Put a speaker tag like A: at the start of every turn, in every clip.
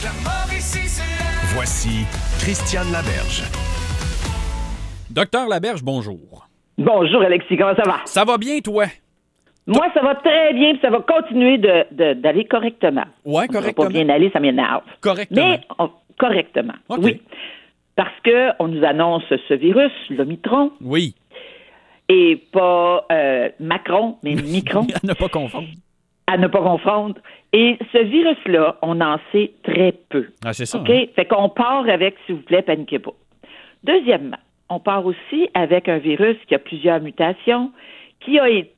A: Voici Christiane Laberge.
B: Docteur Laberge, bonjour.
C: Bonjour Alexis, comment ça va?
B: Ça va bien, toi?
C: Moi, ça va très bien, puis ça va continuer d'aller correctement.
B: Ouais,
C: Ça va
B: correctement.
C: pas bien aller, ça m'énerve.
B: Correctement.
C: Mais correctement,
B: OK.
C: oui. Parce que on nous annonce ce virus, l'Omicron,
B: Oui.
C: et pas Macron, mais Micron,
B: À ne pas confondre.
C: à ne pas confondre. Et ce virus-là, on en sait très peu.
B: Ah, c'est ça.
C: OK?
B: Hein?
C: Fait qu'on part avec, s'il vous plaît, paniquez pas. Deuxièmement, on part aussi avec un virus qui a plusieurs mutations, qui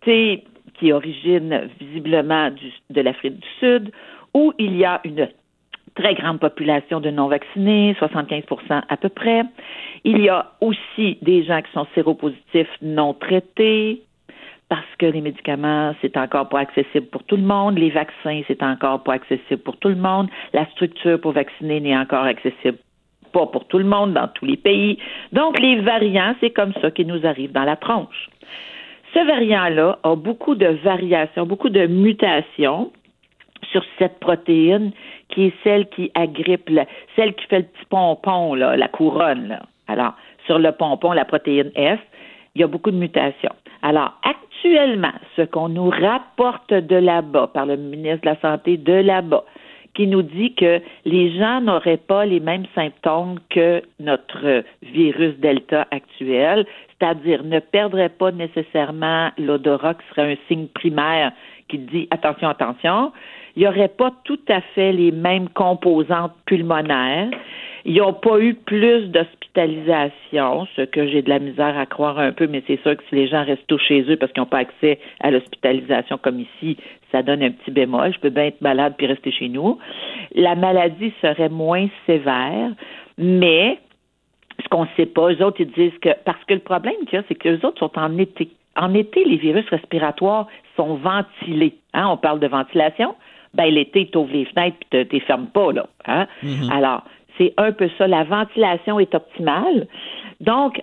C: origine visiblement de l'Afrique du Sud, où il y a une très grande population de non-vaccinés, 75% à peu près. Il y a aussi des gens qui sont séropositifs non traités, parce que les médicaments, c'est encore pas accessible pour tout le monde. Les vaccins, c'est encore pas accessible pour tout le monde. La structure pour vacciner n'est encore accessible pas pour tout le monde dans tous les pays. Donc, les variants, c'est comme ça qui nous arrive dans la tronche. Ce variant-là a beaucoup de variations, beaucoup de mutations sur cette protéine qui est celle qui agrippe, celle qui fait le petit pompon, là, la couronne. Là. Alors, sur le pompon, la protéine S, il y a beaucoup de mutations. Alors, actuellement, ce qu'on nous rapporte de là-bas, par le ministre de la Santé de là-bas, qui nous dit que les gens n'auraient pas les mêmes symptômes que notre virus Delta actuel, c'est-à-dire ne perdraient pas nécessairement l'odorat, qui serait un signe primaire qui dit attention, attention. Il n'y aurait pas tout à fait les mêmes composantes pulmonaires. Ils n'ont pas eu plus d'hospitalisation, ce que j'ai de la misère à croire un peu, mais c'est sûr que si les gens restent tous chez eux parce qu'ils n'ont pas accès à l'hospitalisation comme ici, ça donne un petit bémol. Je peux bien être malade puis rester chez nous. La maladie serait moins sévère, mais ce qu'on ne sait pas, eux autres, ils disent que, parce que le problème qu'il y a, c'est que les autres sont en été. En été, les virus respiratoires sont ventilés. Hein? On parle de ventilation. Ben, l'été, tu ouvres les fenêtres puis tu ne fermes pas, là. Hein? Mm-hmm. Alors, c'est un peu ça. La ventilation est optimale. Donc,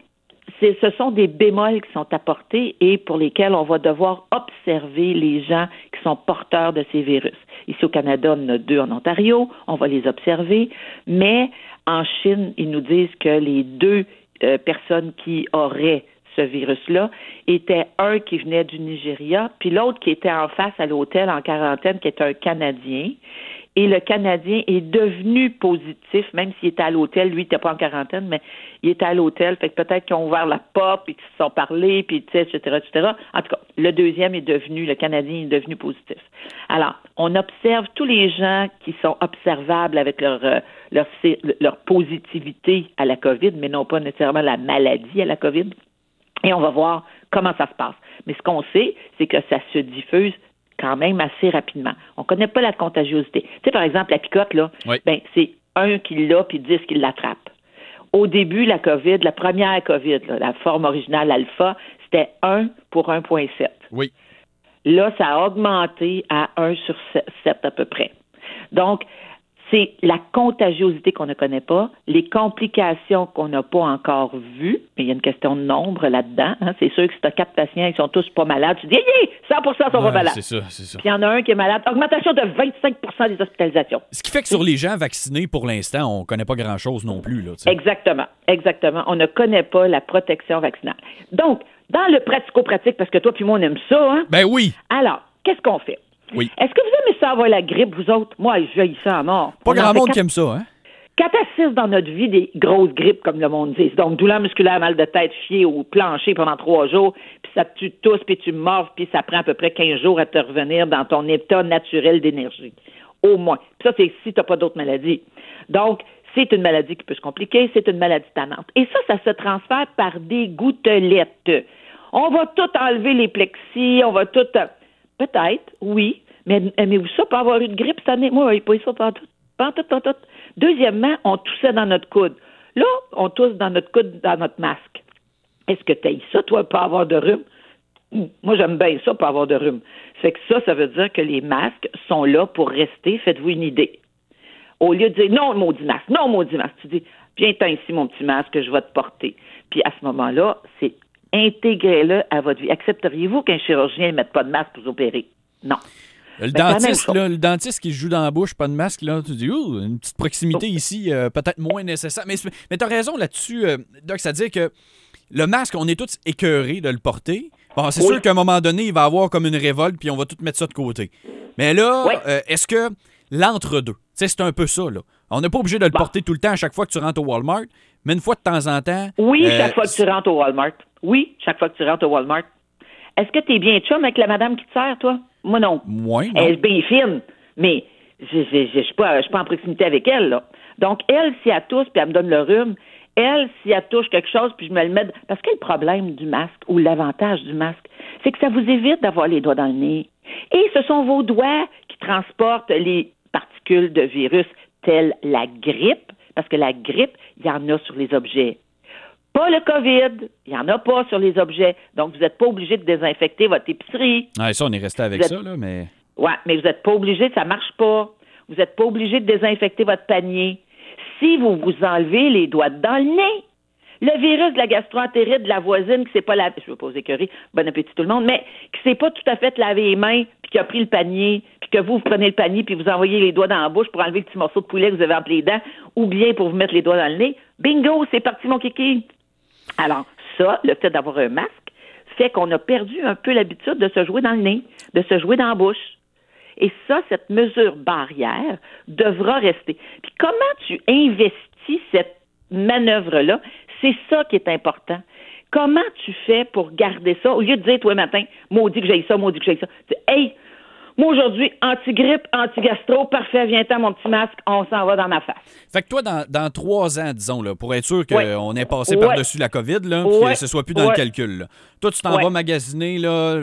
C: ce sont des bémols qui sont apportés et pour lesquels on va devoir observer les gens qui sont porteurs de ces virus. Ici au Canada, on en a 2 en Ontario. On va les observer. Mais en Chine, ils nous disent que les 2 personnes qui auraient ce virus-là était un qui venait du Nigeria, puis l'autre qui était en face à l'hôtel en quarantaine, qui est un Canadien. Et le Canadien est devenu positif, même s'il était à l'hôtel. Lui, il n'était pas en quarantaine, mais il était à l'hôtel. Fait que peut-être qu'ils ont ouvert la porte, puis qu'ils se sont parlé, puis etc., etc. En tout cas, le Canadien est devenu positif. Alors, on observe tous les gens qui sont observables avec leur positivité à la COVID, mais non pas nécessairement la maladie à la COVID. Et on va voir comment ça se passe. Mais ce qu'on sait, c'est que ça se diffuse quand même assez rapidement. On ne connaît pas la contagiosité. Tu sais, par exemple, la picote, là,
B: oui.
C: Ben, c'est 1 qui l'a puis 10 qui l'attrape. Au début, la COVID, la première COVID, là, la forme originale alpha, c'était 1 pour 1,7.
B: Oui.
C: Là, ça a augmenté à 1 sur 7 à peu près. Donc, c'est la contagiosité qu'on ne connaît pas, les complications qu'on n'a pas encore vues, mais il y a une question de nombre là-dedans. Hein. C'est sûr que si tu as 4 patients, ils sont tous pas malades, tu dis « 100% sont pas malades ».
B: C'est ça.
C: Puis il y en a un qui est malade. Augmentation de 25% des hospitalisations.
B: Ce qui fait que sur les gens vaccinés, pour l'instant, on ne connaît pas grand-chose non plus. Là,
C: Exactement. On ne connaît pas la protection vaccinale. Donc, dans le pratico-pratique, parce que toi puis moi, on aime ça, hein?
B: Ben oui.
C: Alors, qu'est-ce qu'on fait?
B: Oui.
C: Est-ce que vous aimez ça avoir la grippe, vous autres? Moi, je vieillis ça à mort.
B: Pas grand monde qui aime ça, hein?
C: 4 à 6 dans notre vie, des grosses grippes, comme le monde dit. Donc, douleur musculaire, mal de tête, fier au plancher pendant 3 jours, puis ça tu tousses, puis tu mords, puis ça prend à peu près 15 jours à te revenir dans ton état naturel d'énergie. Au moins. Puis ça, c'est si tu n'as pas d'autres maladies. Donc, c'est une maladie qui peut se compliquer, c'est une maladie tannante. Et ça se transfère par des gouttelettes. On va tout enlever les plexis, on va tout... Peut-être, oui, mais aimez-vous ça pour avoir eu de grippe cette année? Moi, pas ça pas tout. Deuxièmement, on toussait dans notre coude. Là, on tousse dans notre coude, dans notre masque. Est-ce que tu as ça, toi, pour avoir de rhume? Moi, j'aime bien ça pour avoir de rhume. Fait que ça veut dire que les masques sont là pour rester. Faites-vous une idée. Au lieu de dire non, maudit masque, tu dis viens-t'en ici, mon petit masque, que je vais te porter. Puis à ce moment-là, c'est intégrez-le à votre vie. Accepteriez-vous qu'un chirurgien ne mette pas de masque pour vous opérer? Non.
B: Le dentiste qui joue dans la bouche, pas de masque, là, tu dis, une petite proximité ici, peut-être moins nécessaire. Mais tu as raison là-dessus, Doc, c'est-à-dire que le masque, on est tous écœurés de le porter. Bon, c'est sûr qu'à un moment donné, il va y avoir comme une révolte, puis on va tout mettre ça de côté. Mais là, est-ce que l'entre-deux, c'est un peu ça, là. On n'est pas obligé de le porter tout le temps à chaque fois que tu rentres au Walmart, mais une fois de temps en temps...
C: Oui, chaque fois que tu rentres au Walmart. Oui, chaque fois que tu rentres au Walmart. Est-ce que tu es bien chum avec la madame qui te sert, toi? Moi, non.
B: Moi, non.
C: Elle est bien fine, mais je suis pas en proximité avec elle, là. Donc, elle, si elle tousse, puis elle me donne le rhume, elle, si elle touche quelque chose, puis je me le mets... Parce que le problème du masque, ou l'avantage du masque, c'est que ça vous évite d'avoir les doigts dans le nez. Et ce sont vos doigts qui transportent les particules de virus, telles la grippe, parce que la grippe, il y en a sur les objets. Pas le COVID, il n'y en a pas sur les objets. Donc, vous n'êtes pas obligé de désinfecter votre épicerie.
B: Ah, ça, on est resté avec ça, là, mais...
C: Oui, mais vous n'êtes pas obligé, ça ne marche pas. Vous n'êtes pas obligé de désinfecter votre panier. Si vous vous enlevez les doigts dans le nez, le virus de la gastroentérite de la voisine qui ne s'est pas lavé, je ne veux pas vous écœurer, bon appétit tout le monde, mais qui ne s'est pas tout à fait lavé les mains, puis qui a pris le panier, puis que vous prenez le panier, puis vous envoyez les doigts dans la bouche pour enlever le petit morceau de poulet que vous avez entre les dents, ou bien pour vous mettre les doigts dans le nez, bingo, c'est parti mon kiki. Alors, ça, le fait d'avoir un masque, fait qu'on a perdu un peu l'habitude de se jouer dans le nez, de se jouer dans la bouche. Et ça, cette mesure barrière devra rester. Puis comment tu investis cette manœuvre-là, c'est ça qui est important. Comment tu fais pour garder ça? Au lieu de dire, toi, matin, maudit que j'aille ça, maudit que j'aille ça. Tu dis, hey, moi, aujourd'hui, anti-grippe, anti-gastro, parfait, viens-t'en, mon petit masque, on s'en va dans ma face.
B: Fait que toi, dans 3 ans, disons, là, pour être sûr qu'on ait passé par-dessus la COVID, là, puis que ce soit plus dans le calcul, là. Toi, tu t'en vas magasiner, là,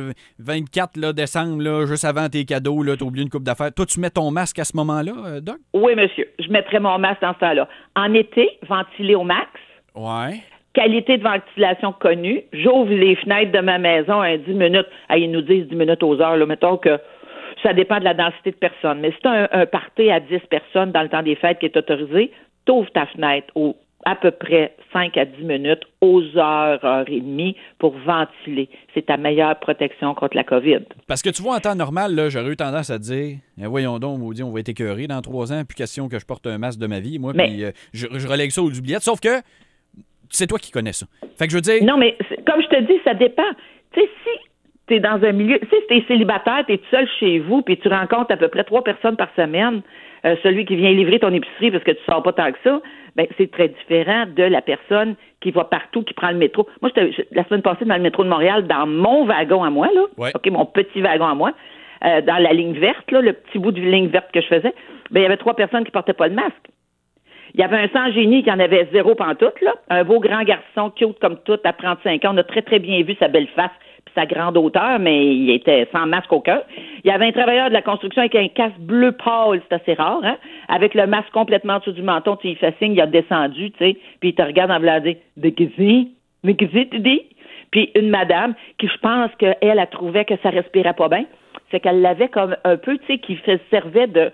B: 24 là, décembre, là, juste avant tes cadeaux, là, t'as oublié une coupe d'affaires. Toi, tu mets ton masque à ce moment-là, Doc?
C: Oui, monsieur. Je mettrai mon masque dans ce temps-là. En été, ventilé au max.
B: Ouais.
C: Qualité de ventilation connue. J'ouvre les fenêtres de ma maison à 10 minutes. Ils nous disent 10 minutes aux heures, là, mettons que ça dépend de la densité de personnes. Mais si tu as un party à 10 personnes dans le temps des fêtes qui est autorisé, t'ouvres ta fenêtre à peu près 5 à 10 minutes aux heures et demie pour ventiler. C'est ta meilleure protection contre la COVID.
B: Parce que tu vois, en temps normal, là, j'aurais eu tendance à te dire, voyons donc, maudit, on va être écœurés dans 3 ans, plus question que je porte un masque de ma vie, moi, puis je relègue ça aux oubliettes. Sauf que c'est toi qui connais ça. Fait que je veux dire...
C: Non, mais comme je te dis, ça dépend. Tu sais, si t'es dans un milieu... Tu sais, si t'es célibataire, t'es tout seul chez vous, puis tu rencontres à peu près 3 personnes par semaine, celui qui vient livrer ton épicerie parce que tu sors pas tant que ça, ben c'est très différent de la personne qui va partout, qui prend le métro. Moi, la semaine passée, dans le métro de Montréal, dans mon wagon à moi, là, OK, mon petit wagon à moi, dans la ligne verte, là, le petit bout de ligne verte que je faisais, ben il y avait 3 personnes qui portaient pas de masque. Il y avait un sans-génie qui en avait 0 pantoute, là. Un beau grand garçon, cute comme tout, à 35 ans. On a très, très bien vu sa belle face puis sa grande hauteur, mais il était sans masque au cœur. Il y avait un travailleur de la construction avec un casque bleu pâle, c'est assez rare, hein. Avec le masque complètement en dessous du menton, tu lui fais signe, il a descendu, tu sais, puis il te regarde en voulant dire « Mais qu'est-ce que tu dis? » Puis une madame qui, je pense qu'elle, a trouvé que ça respirait pas bien, c'est qu'elle l'avait comme un peu, tu sais, qui servait de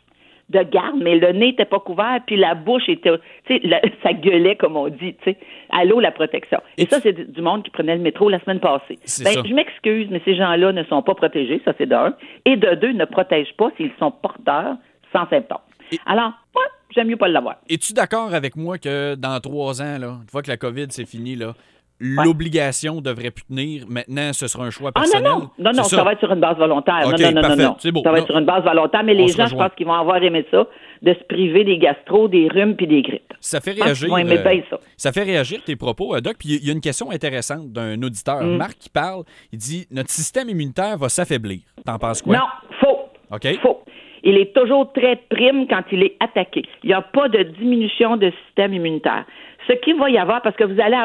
C: garde, mais le nez n'était pas couvert, puis la bouche était, tu sais, ça gueulait, comme on dit, tu sais. Allô, la protection. Et ça, c'est du monde qui prenait le métro la semaine passée. Je m'excuse, mais ces gens-là ne sont pas protégés, ça c'est d'un. Et de deux, ne protègent pas s'ils sont porteurs sans symptômes. Alors, j'aime mieux pas l'avoir.
B: Es-tu d'accord avec moi que dans 3 ans, là, une fois que la COVID c'est fini, là, l'obligation devrait plus tenir. Maintenant, ce sera un choix personnel.
C: Non, ça va être sur une base volontaire.
B: Okay,
C: non.
B: C'est beau.
C: Ça va être sur une base volontaire, mais les gens, je pense qu'ils vont avoir aimé ça, de se priver des gastro, des rhumes puis des grippes.
B: Ça fait réagir.
C: Ils vont aimer bien ça.
B: Ça fait réagir tes propos, Doc. Puis il y a une question intéressante d'un auditeur, Marc, qui parle. Il dit « Notre système immunitaire va s'affaiblir. » T'en penses quoi?
C: Non, faux.
B: OK.
C: Faux. Il est toujours très prime quand il est attaqué. Il n'y a pas de diminution de système immunitaire. Ce qu'il va y avoir, parce que vous allez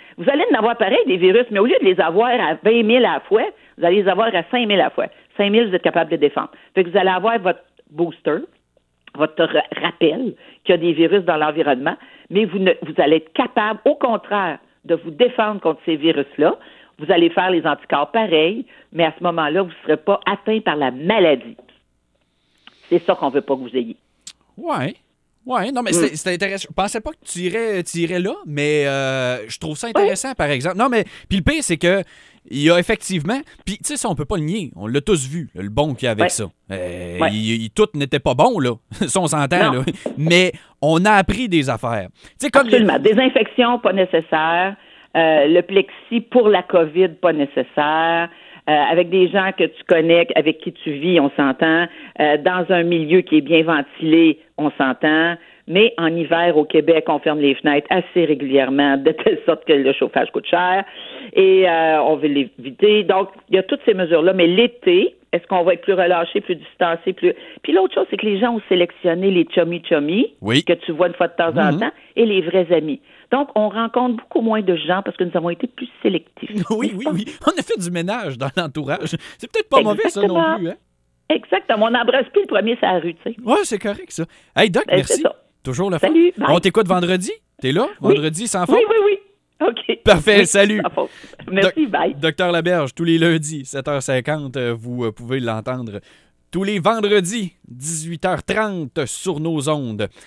C: en avoir pareil des virus, mais au lieu de les avoir à 20 000 à la fois, vous allez les avoir à 5 000 à la fois. 5 000, vous êtes capable de défendre. Fait que vous allez avoir votre booster, votre rappel qu'il y a des virus dans l'environnement, mais vous allez être capable, au contraire, de vous défendre contre ces virus-là. Vous allez faire les anticorps pareils, mais à ce moment-là, vous ne serez pas atteint par la maladie. C'est ça qu'on ne veut pas que vous ayez.
B: Ouais. Oui, non, mais c'est intéressant. Je pensais pas que tu irais là, mais je trouve ça intéressant, par exemple. Non, mais puis le pire, c'est que il y a effectivement... Puis, tu sais, ça, on peut pas le nier. On l'a tous vu, le bon qu'il y a avec ça. Tout n'était pas bon, là. Ça, on s'entend, là. Mais on a appris des affaires. Comme
C: absolument. Désinfection, pas nécessaire. Le plexi pour la COVID, pas nécessaire. Avec des gens que tu connais, avec qui tu vis, on s'entend. Dans un milieu qui est bien ventilé, on s'entend. Mais en hiver, au Québec, on ferme les fenêtres assez régulièrement, de telle sorte que le chauffage coûte cher et on veut l'éviter. Donc, il y a toutes ces mesures-là. Mais l'été, est-ce qu'on va être plus relâché, plus distancé, plus... Puis l'autre chose, c'est que les gens ont sélectionné les chummy-chummy, que tu vois une fois de temps en temps, et les vrais amis. Donc, on rencontre beaucoup moins de gens parce que nous avons été plus sélectifs.
B: Oui. On a fait du ménage dans l'entourage. C'est peut-être pas mauvais, ça, non plus, hein?
C: Exactement. On n'embrasse plus le premier sur la rue, tu sais.
B: Oui, c'est correct, ça. Hey, Doc, merci. Toujours le fun.
C: Salut.
B: On t'écoute vendredi? T'es là? Vendredi, sans faute?
C: Oui. OK.
B: Parfait, salut.
C: Sans faute. Merci, bye.
B: Docteur Laberge, tous les lundis, 7h50, vous pouvez l'entendre tous les vendredis, 18h30 sur nos ondes.